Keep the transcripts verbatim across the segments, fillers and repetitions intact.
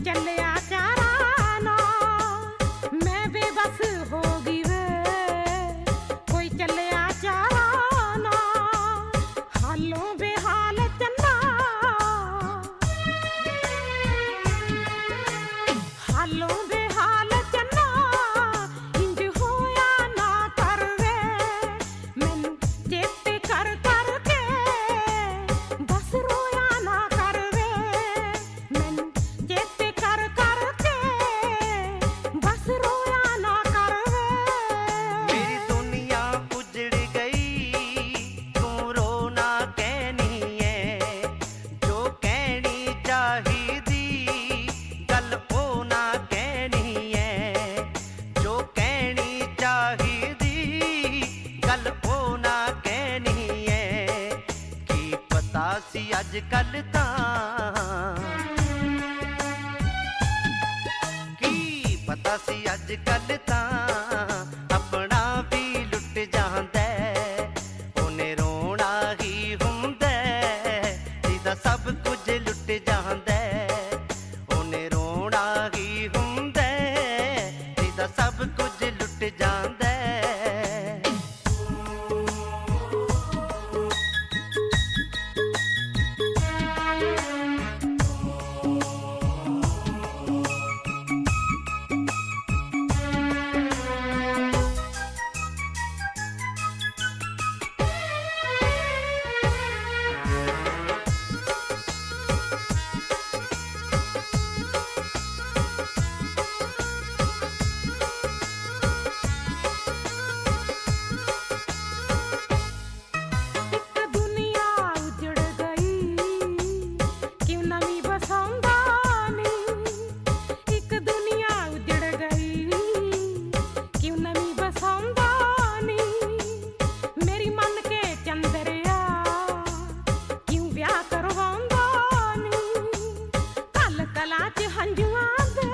ਚੱਲਿਆ ਚਾਰਾਂ ਨਾਲ ਮੈਂ ਬੇਬਸ ਹੋ ਗਈ ਵੇ ਕੋਈ ਚੱਲਿਆ ਚਾਰਾਂ ਨਾਲ ਹਾਲੋਂ ਬੇਹਾਲ ਚੰਨਾ ਹਾਲੋਂ ਬੇਹਾਲ ਚੰਨਾ ਇੰਜ ਹੋਇਆ ਨਾ ਕਰ ਵੇ ਮੈਨੂੰ ਚੇਤੇ ਕਰ ਕਰਕੇ ਬਸ ਰੋਇਆ ਨਾ ਕਰ ਵੇ ਮੈਨੂੰ ਚੇਤੇ ਕਰ ਕਰਕੇ ਬਸ ਰੋਇਆ ਨਾ ਕਰ ਵੇ मेरी दुनिया उजड़ गई तू रोना कहनी है जो कहनी चाहिदी गल ओ ना कहनी है जो कहनी चाहिदी गल ओ ना कहनी है की पता सी अज कल तां की पता सी अज कल तां अपना भी लुट जांदा ओने रोना ही हुंदा जिदा सब कुछ लुट जांदा ओने रोना ही हुंदा जिदा सब कुछ लुट जांदा ਇੱਕ ਦੁਨੀਆ ਉਜੜ ਗਈ ਕਿਉਂ ਨਵੀਂ ਬਸਾਉਂਦਾ ਨੀ ਇੱਕ ਦੁਨੀਆ ਉਜੜ ਗਈ ਕਿਉਂ ਨਵੀਂ ਬਸਾਉਂਦਾ ਨੀ ਮੇਰੀ ਮੰਨ ਕੇ ਚੰਦਰਿਆ ਕਿਉਂ ਵਿਆਹ ਕਰਵਾਉਂਦਾ ਨੀ ਕੱਲ ਕਲਾਂ ਚ ਹੰਝੂਆਂ ਦੇ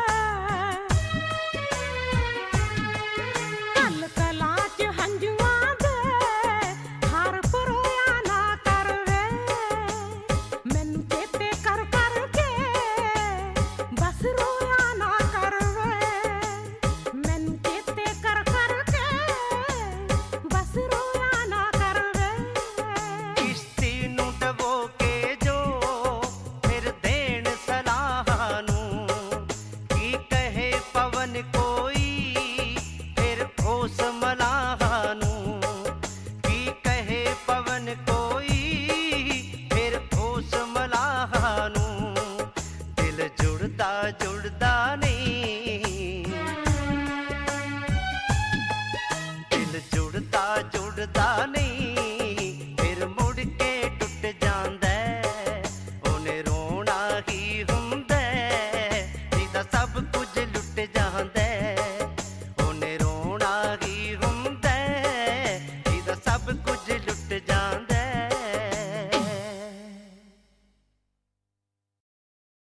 ਕੱਲ ਕਲਾਂ ਚ ਹੰਝੂਆਂ ਦੇ ਹਾਰ ਪਰੋਇਆ ਨਾ ਕਰ ਵੇ ਮੈਨੂੰ ਚੇਤੇ ਕਰ ਕਰਕੇ ਬਸ ਰੋਇਆ ਨਾ ਕਰ ਵੇ ਮੈਨੂੰ ਚੇਤੇ ਕਰ ਕਰਕੇ ਬਸ ਰੋਇਆ ਨਾ ਕਰ ਵੇ किश्ती नूं डबो के जो फिर देण सलाह नूं की कहे पवन कोई फिर उस मलाह नूं की कहे पवन कोई फिर उस मलाह नूं दिल जुड़दा जुड़दा नहीं दिल जुड़दा जुड़दा